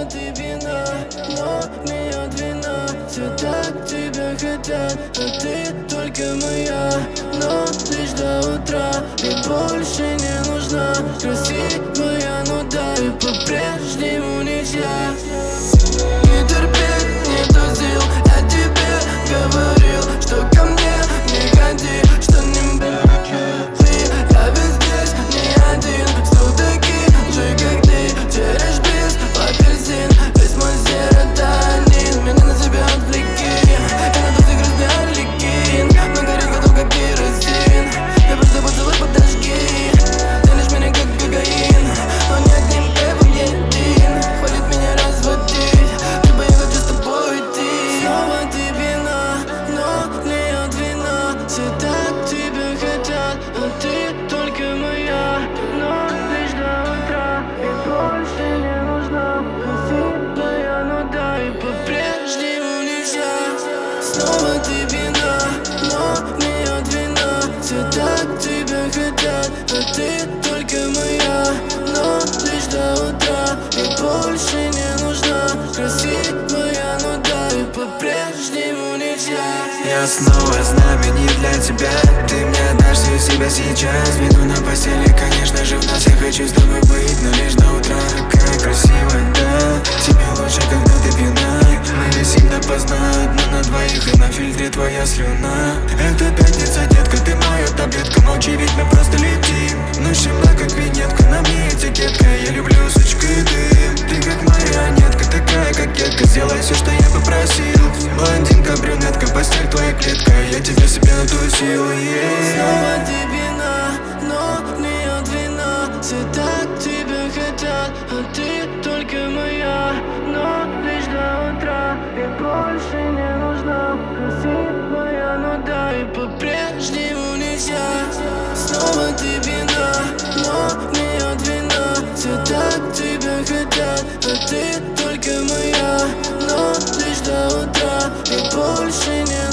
ты вина, но не от вина. Все так тебя хотят, а ты только моя. Но лишь до утра и больше не нужна. Красивая, ну да, и по-прежнему нельзя. Не терпеть, нету сил, я тебе говорил, что ко мне не ходи, что не ты. Я ведь здесь не один, сто таких же, как ты. Терешь близ, апельсин, весь мой серотонин. Меня на себя отвлеки, я на дозе грозный арлекин. Но горит готов, как керосин. Я просто поцелуй, подожги. Тянешь меня, как кокаин, но не одним кайфом не один. Хвалит меня разводить, либо я хочу с тобой идти. Снова ты вина, но не от вина. Все так тебя хотят, а ты только моя. Но лишь до утра и больше не нужна. Красивая, ну да, и по-прежнему нельзя. Снова ты вина, но не от вина. Все так тебя хотят, а ты только моя. Но лишь до утра и больше не нужна. Красивая, ну да, и по-прежнему нельзя. Я снова знамени для тебя. Ты мне отдашь всю себя сейчас. Вину на постели, конечно же, в нас. Я хочу с тобой быть, но лишь до утра. Какая красивая, да. Тебе лучше, когда ты пьяна. Мы висим допоздна, одна на двоих, и на фильтре твоя слюна. Это пятница, детка, ты моя таблетка. Молчи, ведь мы просто летим. Ночь темна, как винетка, на мне этикетка. Я люблю сучку и дым. Ты как марионетка, такая кокетка. Сделай все, что я попросил. Блондинка, брюнетка, постель твоя клетка. Я тебе себе натусил, Снова ты вина, но не от вина. Все так тебя хотят, а ты только моя. Но лишь до утра и больше не нужна. Красивая, ну да, и по-прежнему нельзя. Снова ты вина, но не от вина. Все так тебя хотят, а ты только моя. Но лишь до утра и больше не